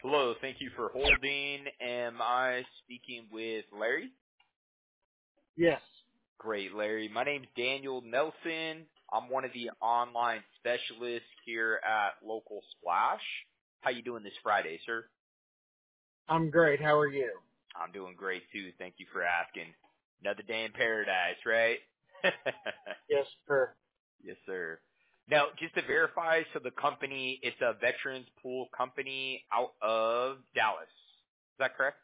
Hello, thank you for holding. Am I speaking with Larry? Yes, Great, Larry. My name's Daniel Nelson. I'm one of the online specialists here at Local Splash. How you doing this Friday, sir? I'm great. How are you? I'm doing great too. Thank you for asking. Another day in paradise, right? Yes, sir. Yes, sir. Now, just to verify, so the company, it's a veterans pool company out of Dallas. Is that correct?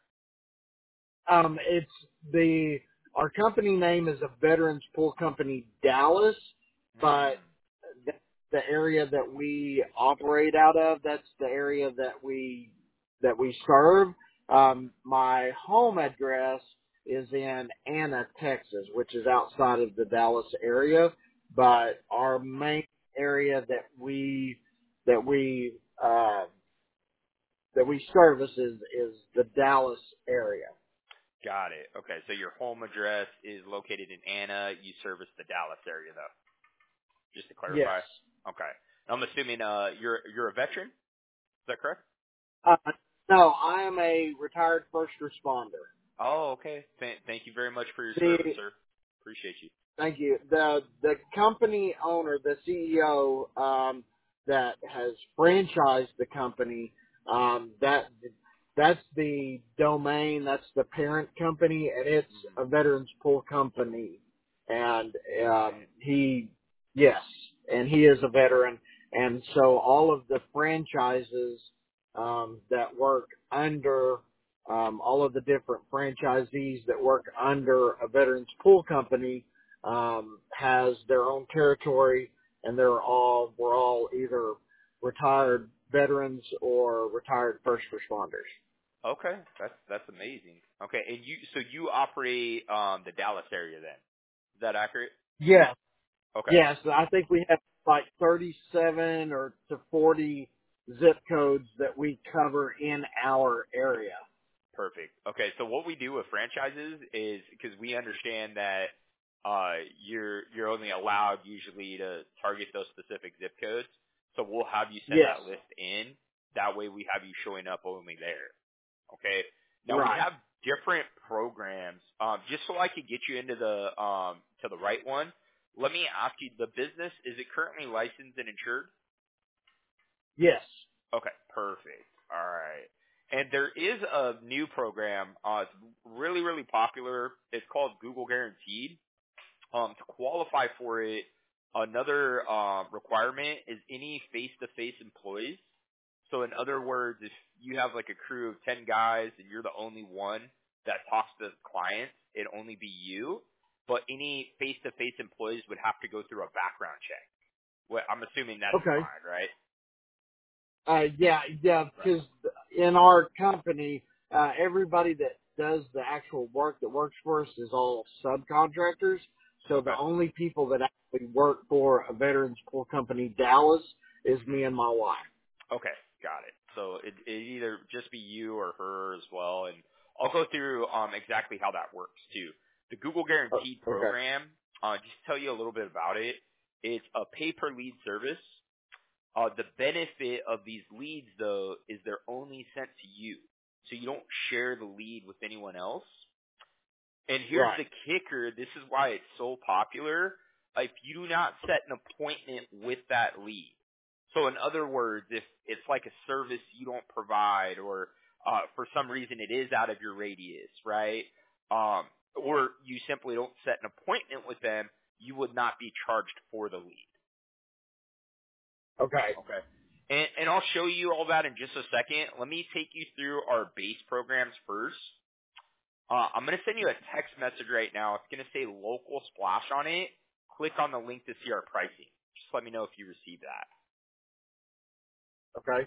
It's our company name is a Veterans Pool Company Dallas, but Mm. the area that we operate out of, that's the area that we serve. My home address is in Anna, Texas, which is outside of the Dallas area, Got it. but our main area that we uh, that we service is the Dallas area. Got it. Okay, so your home address is located in Anna. You service the Dallas area, though. Just to Yes. clarify. Okay. I'm assuming you're a veteran. Is that correct? Uh, no, I am a retired first responder. Oh, okay. Thank you very much for your The service, sir. Appreciate you. Thank you. The company owner, the CEO, that has franchised the company, that's the domain, that's the parent company, and it's Hmm. a veterans pool company. And Right. yes, and he is a veteran, and so all of the franchises that work under all of the different franchisees that work under a veterans pool company has their own territory, and we're all either retired veterans or retired first responders. Okay. That's amazing. Okay, and you operate the Dallas area then. Is that accurate? Yes, Okay. yes. I think we have like 37 or to 40 zip codes that we cover in our area. Perfect. Okay, so what we do with franchises is because we understand that you're only allowed usually to target those specific zip codes. So we'll have you send Yes, that list in. That way we have you showing up only there. Okay. Now we right. have different programs. Just so I could get you into the to the right one. Let me ask you: the business, is it currently licensed and insured? Yes. Okay, perfect. All right. And there is a new program. It's really, really popular. It's called Google Guaranteed. To qualify for it, another requirement is any face-to-face employees. So in other words, if you have like a crew of 10 guys and you're the only one that talks to clients, it'd only be you. But any face-to-face employees would have to go through a background check. Well, I'm assuming that's Okay. fine, right? Yeah, Right. because in our company, everybody that does the actual work that works for us is all subcontractors. So the Okay. only people that actually work for a veterans pool company, Dallas, is Mhm. me and my wife. Okay, got it. So it either just be you or her as well, and I'll go through exactly how that works too. The Google Oh, Guaranteed okay. program, just to tell you a little bit about it. It's a pay per lead service. The benefit of these leads though is they're only sent to you, so you don't share the lead with anyone else. And here's Right. the kicker: this is why it's so popular. If you do not set an appointment with that lead, so in other words, if it's like a service you don't provide, or for some reason it is out of your radius, right? Um, or you simply don't set an appointment with them, you would not be charged for the lead. Okay. Okay. And I'll show you all that in just a second. Let me take you through our base programs first. I'm going to send you a text message right now. It's going to say local splash on it. Click on the link to see our pricing. Just let me know if you receive that. Okay.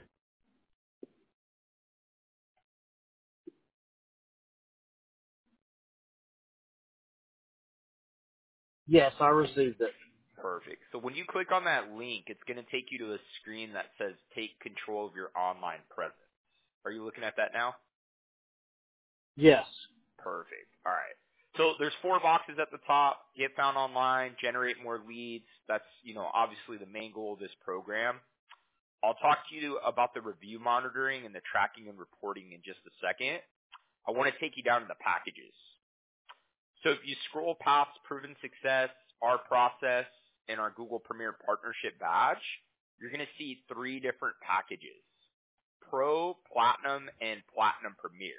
Yes, I received it. Perfect. So when you click on that link, it's going to take you to a screen that says take control of your online presence. Are you looking at that now? Yes. Perfect. All right. So there's 4 boxes at the top. Get found online, generate more leads. That's, obviously the main goal of this program. I'll talk to you about the review monitoring and the tracking and reporting in just a second. I want to take you down to the packages. So if you scroll past Proven Success, our process, and our Google Premier Partnership badge, you're going to see 3 different packages: Pro, Platinum, and Platinum Premier.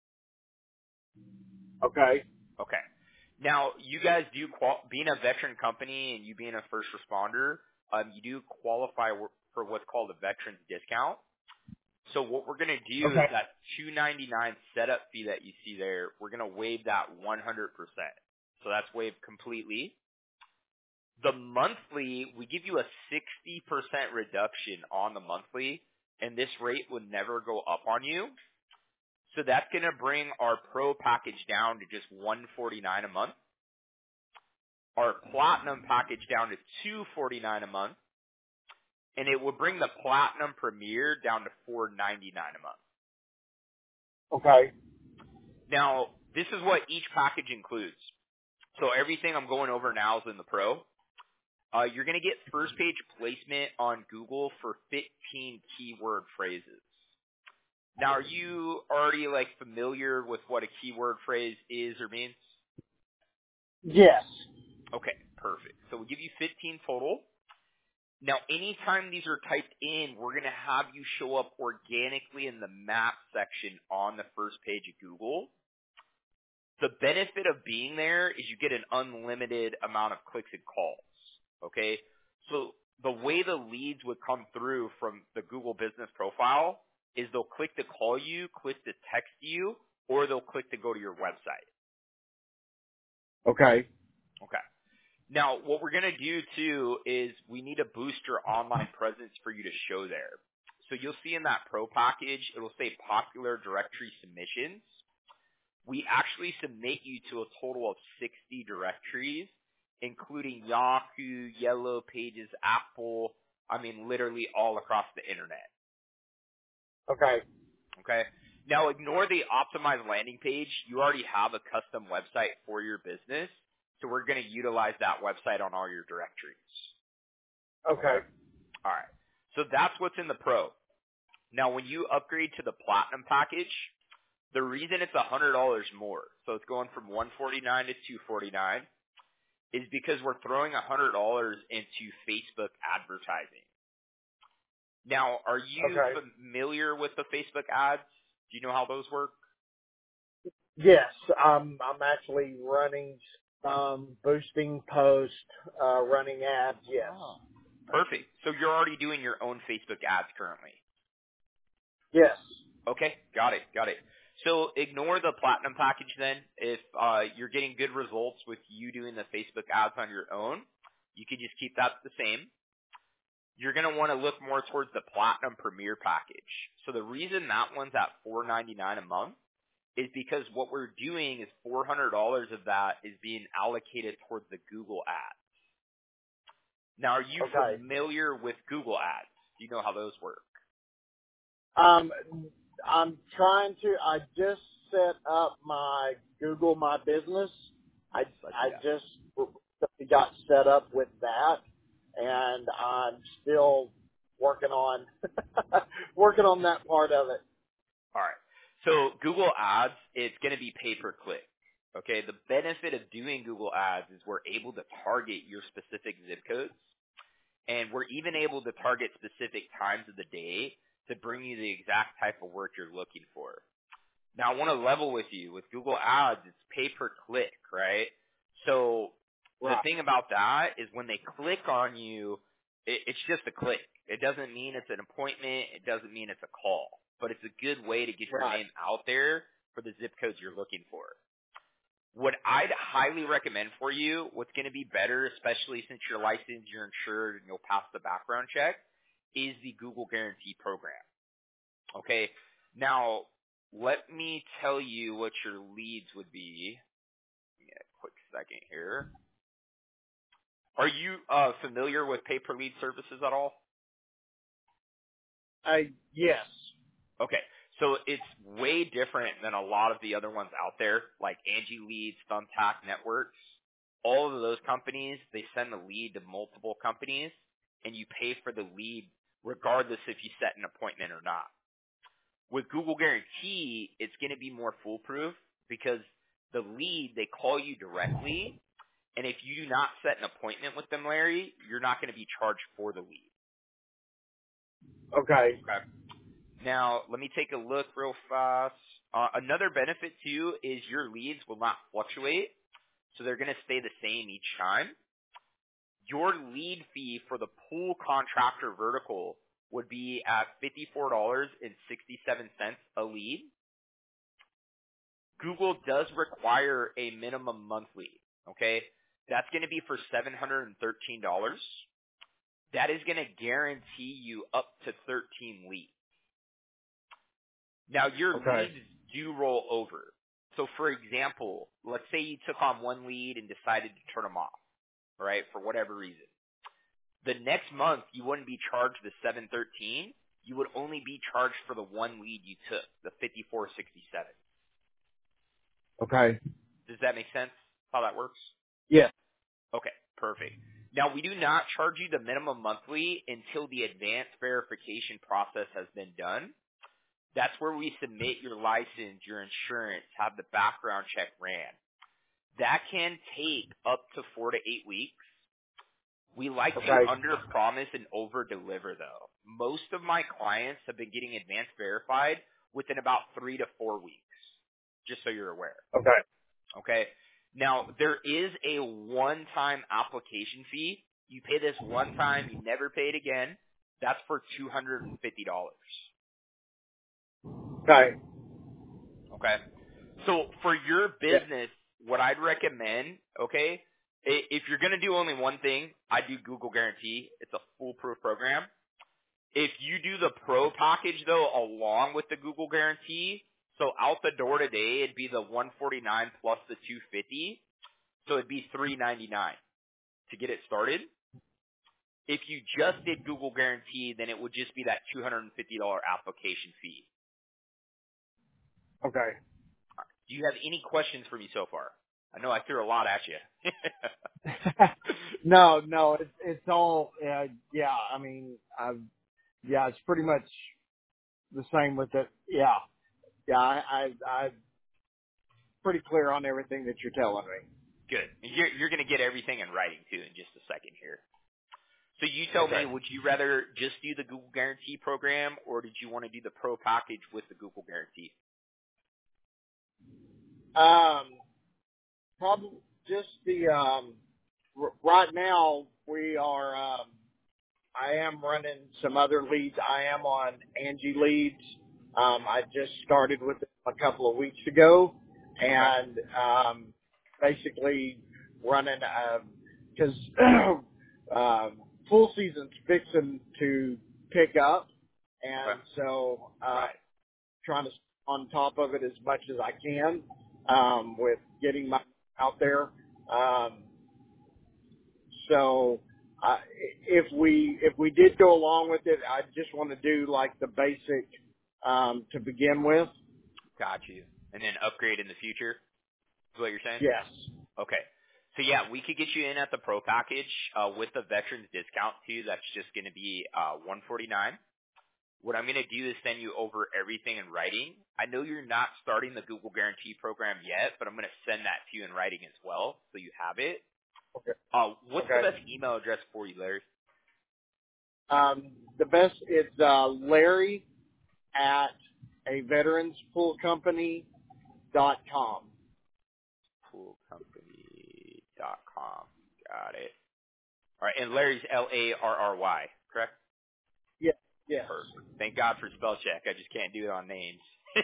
Okay. Okay. Now, you guys do, being a veteran company and you being a first responder, you do qualify for what's called a veterans discount. So what we're going to do is Okay. that $299 setup fee that you see there, we're going to waive that 100%. So that's waived completely. The monthly, we give you a 60% reduction on the monthly, and this rate would never go up on you. So that's going to bring our Pro package down to just $149 a month. Our Platinum package down to $249 a month. And it will bring the Platinum Premier down to $499 a month. Okay. Now, this is what each package includes. So everything I'm going over now is in the Pro. You're going to get first page placement on Google for 15 keyword phrases. Now, are you already familiar with what a keyword phrase is or means? Yes. Okay, perfect. So we'll give you 15 total. Now, anytime these are typed in, we're going to have you show up organically in the map section on the first page of Google. The benefit of being there is you get an unlimited amount of clicks and calls, okay? So the way the leads would come through from the Google business profile is they'll click to call you, click to text you, or they'll click to go to your website. Okay. Okay. Now, what we're going to do, too, is we need to boost your online presence for you to show there. So you'll see in that Pro package, it'll say popular directory submissions. We actually submit you to a total of 60 directories, including Yahoo, Yellow Pages, Apple, literally all across the internet. Okay. Okay? Now, ignore the optimized landing page. You already have a custom website for your business, so we're going to utilize that website on all your directories. Okay. All right. So that's what's in the Pro. Now, when you upgrade to the Platinum package, the reason it's $100 more, so it's going from $149 to $249, is because we're throwing $100 into Facebook advertising. Now, are you familiar with the Facebook ads? Do you know how those work? Yes. I'm actually running boosting posts, running ads. Yes. Oh, perfect. So you're already doing your own Facebook ads currently. Yes. Okay, got it. So ignore the Platinum package then. If you're getting good results with you doing the Facebook ads on your own, you can just keep that the same. You're going to want to look more towards the Platinum Premier package. So the reason that one's at $499 a month is because what we're doing is $400 of that is being allocated towards the Google ads. Now, are you familiar with Google ads? Do you know how those work? I'm trying to. I just set up my Google My Business. I just got set up with that, and I'm still working on that part of it. All right. So Google Ads, it's going to be pay-per-click. Okay. The benefit of doing Google Ads is we're able to target your specific zip codes, and we're even able to target specific times of the day to bring you the exact type of work you're looking for. Now, I want to level with you. With Google Ads, it's pay-per-click, right? So the thing about that is when they click on you, it's just a click. It doesn't mean it's an appointment. It doesn't mean it's a call. But it's a good way to get your name out there for the zip codes you're looking for. What I'd highly recommend for you, what's going to be better, especially since you're licensed, you're insured, and you'll pass the background check, is the Google Guarantee Program. Okay? Now, let me tell you what your leads would be. Give me a quick second here. Are you familiar with pay-per-lead services at all? Yes. Okay. So it's way different than a lot of the other ones out there, like Angie Leads, Thumbtack Networks. All of those companies, they send the lead to multiple companies, and you pay for the lead regardless if you set an appointment or not. With Google Guarantee, it's going to be more foolproof because the lead, they call you directly, and if you do not set an appointment with them, Larry, you're not going to be charged for the lead. Okay. Okay. Now, let me take a look real fast. Another benefit, too, is your leads will not fluctuate, so they're going to stay the same each time. Your lead fee for the pool contractor vertical would be at $54.67 a lead. Google does require a minimum monthly, okay? That's going to be for $713. That is going to guarantee you up to 13 leads. Now, your Okay. leads do roll over. So, for example, let's say you took on one lead and decided to turn them off, right, for whatever reason. The next month, you wouldn't be charged the $713. You would only be charged for the one lead you took, the $54.67. Okay. Does that make sense? How that works? Yeah. Okay, perfect. Now, we do not charge you the minimum monthly until the advanced verification process has been done. That's where we submit your license, your insurance, have the background check ran. That can take up to 4 to 8 weeks. We like to Okay. under-promise and over-deliver, though. Most of my clients have been getting advanced verified within about 3 to 4 weeks, just so you're aware. Okay. Okay? Now, there is a one-time application fee. You pay this one time, you never pay it again. That's for $250. Okay. Okay? So for your Yeah. business, what I'd recommend, okay, if you're going to do only one thing, I do Google Guarantee. It's a foolproof program. If you do the pro package, though, along with the Google Guarantee, so out the door today, it'd be the $149 plus the $250. So it'd be $399 to get it started. If you just did Google Guarantee, then it would just be that $250 application fee. Okay. Do you have any questions for me so far? I know I threw a lot at you. No, it's all, yeah, I mean, yeah, it's pretty much the same with it. Yeah. Yeah, I'm pretty clear on everything that you're telling me. Good. You're going to get everything in writing, too, in just a second here. So you tell me, Okay. would you rather just do the Google Guarantee program, or did you want to do the pro package with the Google Guarantee? Probably just the, right now we are, I am running some other leads. I am on Angie Leads. I just started with it a couple of weeks ago, and basically running because full season's fixing to pick up, and Okay. so Right. trying to stay on top of it as much as I can with getting my out there. So if we did go along with it, I just want to do like the basic to begin with. Got you. And then upgrade in the future is what you're saying? Yes. Okay. So yeah, we could get you in at the pro package with the veterans discount too. That's just going to be $149. What I'm going to do is send you over everything in writing. I know you're not starting the Google Guarantee program yet, but I'm going to send that to you in writing as well, so you have it. Okay. What's the Okay. best email address for you, Larry? The best is Larry at a veteranspoolcompany.com. Poolcompany.com. Got it. All right, and Larry's Larry, correct? Yeah. Yes. Perfect. Thank God for spell check. I just can't do it on names.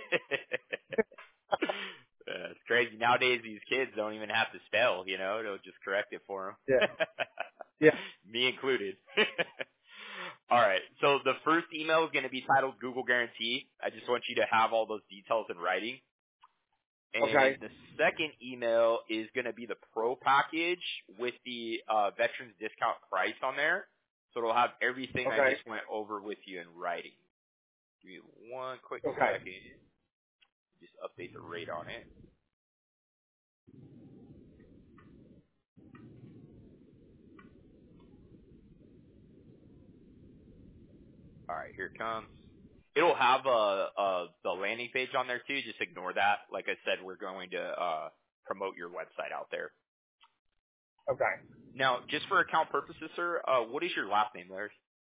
It's crazy. Nowadays, these kids don't even have to spell, It'll just correct it for Yeah. them. Yeah. Me included. All right. So the first email is going to be titled Google Guarantee. I just want you to have all those details in writing. Okay. And the second email is going to be the pro package with the veterans discount price on there. So it'll have everything I Okay. just went over with you in writing. Give me one quick Okay. second. Just update the rate on it. All right, here it comes. It'll have the landing page on there too. Just ignore that. Like I said, we're going to promote your website out there. Okay. Now, just for account purposes, sir, what is your last name, Larry?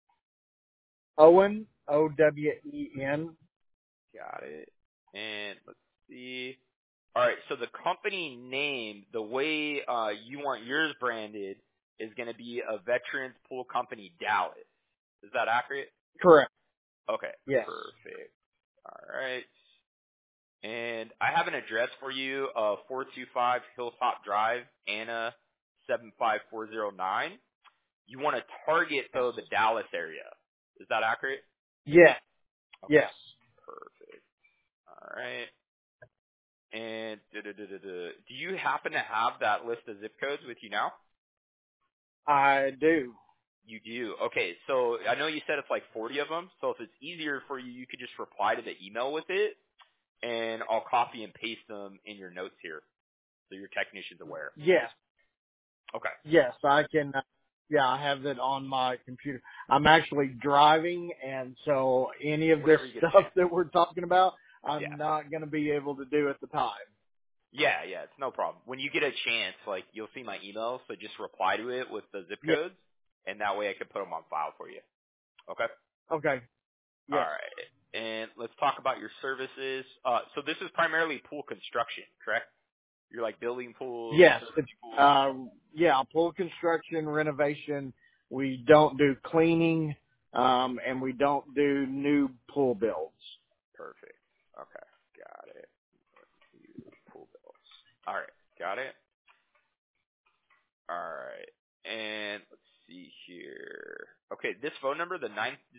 Owen, Owen. Got it. And let's see. All right, so the company name, the way you want yours branded, is going to be a Veterans Pool Company Dallas. Is that accurate? Correct. Okay, Yes. perfect. All right. And I have an address for you, 425 Hilltop Drive, Anna 75409. You want to target, though, the Dallas area. Is that accurate? Yes. Okay, Yes. perfect. All right. And do you happen to have that list of zip codes with you now? I do. You do. Okay, so I know you said it's like 40 of them. So if it's easier for you, you could just reply to the email with it, and I'll copy and paste them in your notes here, so your technician's aware. Yes. Okay. Yes, I can. Yeah, I have it on my computer. I'm actually driving, and so any of this Whenever you get a stuff chance. that we're talking about, I'm Yeah. not going to be able to do at the time. Yeah, it's no problem. When you get a chance, like, you'll see my email, so just reply to it with the zip Yeah. codes, and that way I can put them on file for you. Okay? Okay. All Yes. right. And let's talk about your services. So this is primarily pool construction, correct? You're like building pools, Yes. It's, servicing pools. yeah, pool construction, renovation. We don't do cleaning, and we don't do new pool builds. Perfect. Okay. Got it. Pool bills. All right. Got it. All right. And let's see here. Okay, this phone number, the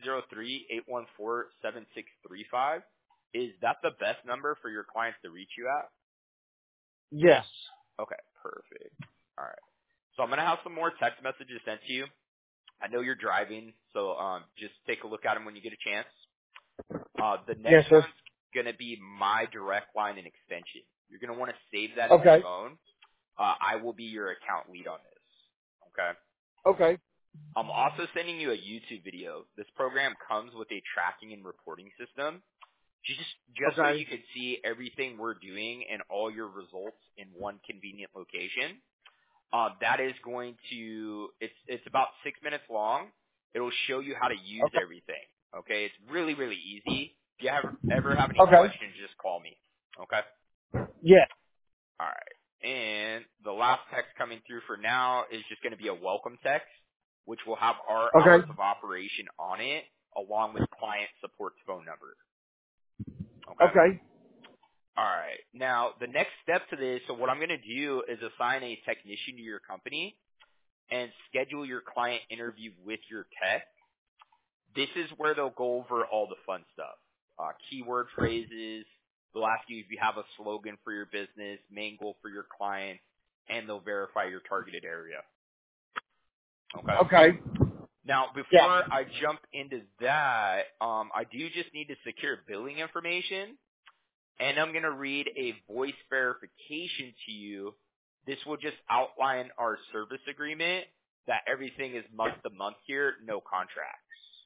903-814-7635, is that the best number for your clients to reach you at? Yes. Okay, perfect. All right. So I'm going to have some more text messages sent to you. I know you're driving, so just take a look at them when you get a chance. The Yes, next sir. one's going to be my direct line and extension. You're going to want to save that in your Okay. phone. I will be your account lead on this. Okay? Okay. I'm also sending you a YouTube video. This program comes with a tracking and reporting system. Just so you Okay. can see everything we're doing and all your results in one convenient location. That is going to, it's about 6 minutes long. It'll show you how to use Okay. everything. Okay? It's really, really easy. If you ever have any Okay. questions, just call me. Okay? Yeah. All right. And the last text coming through for now is just going to be a welcome text, which will have our hours Okay. of operation on it, along with client support's phone number. Okay? Okay. All right. Now, the next step to this, so what I'm going to do is assign a technician to your company and schedule your client interview with your tech. This is where they'll go over all the fun stuff. Keyword phrases. They'll ask you if you have a slogan for your business, main goal for your client, and they'll verify your targeted area. Okay? Okay. Now, Yeah. before I jump into that, I do just need to secure billing information, and I'm going to read a voice verification to you. This will just outline our service agreement, that everything is month to month here, no contracts.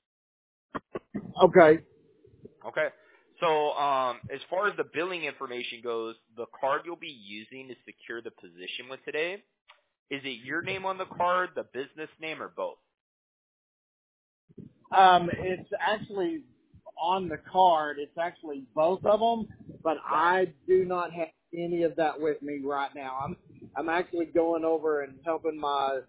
Okay. Okay? So, as far as the billing information goes, the card you'll be using to secure the position with today, is it your name on the card, the business name, or both? It's actually on the card. It's actually both of them, but Right. I do not have any of that with me right now. I'm actually going over and helping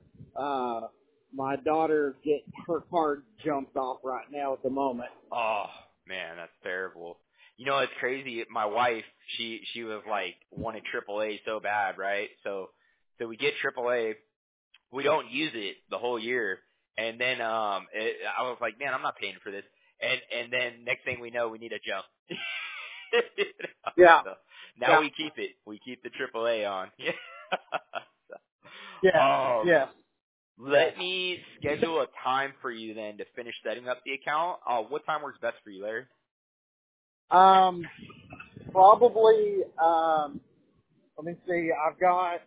my daughter get her card jumped off right now at the moment. Oh man, that's terrible. You know, it's crazy. My wife, she was like wanted AAA so bad, right? So we get AAA, we don't use it the whole year, and then I was like, man, I'm not paying for this. And then next thing we know, we need a jump. You know? Yeah. So now Yeah. we keep it. We keep the AAA on. Yes. Yes. Yes. Let me schedule a time for you then to finish setting up the account. What time works best for you, Larry? Probably. Let me see. I've got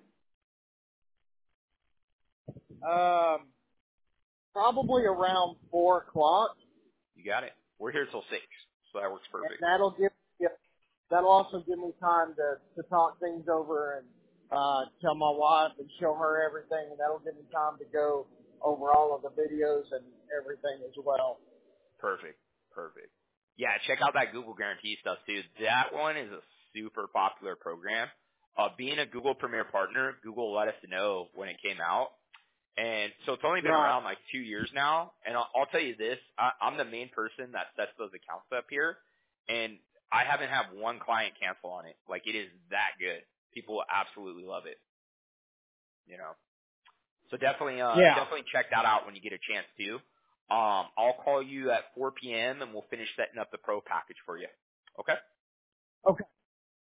probably around 4 o'clock. You got it. We're here till 6, so that works And perfect. that'll also give me time to talk things over and tell my wife and show her everything, and that'll give me time to go over all of the videos and everything as well. Perfect. Perfect. Yeah, check out that Google Guarantee stuff too. That one is a super popular program. Being a Google Premier Partner, Google let us know when it came out. And so it's only been Right. around like 2 years now. And I'll tell you this, I'm the main person that sets those accounts up here. And I haven't had one client cancel on it. Like, it is that good. People absolutely love it. You know. So definitely Yeah. check that out when you get a chance to. I'll call you at 4 p.m. and we'll finish setting up the pro package for you. Okay? Okay.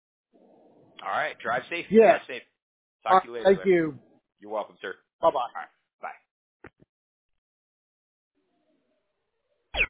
All right. Drive safe. Yes. Drive safe. All Talk right, to you later, thank Larry. you. You're welcome, sir. Bye-bye. All right.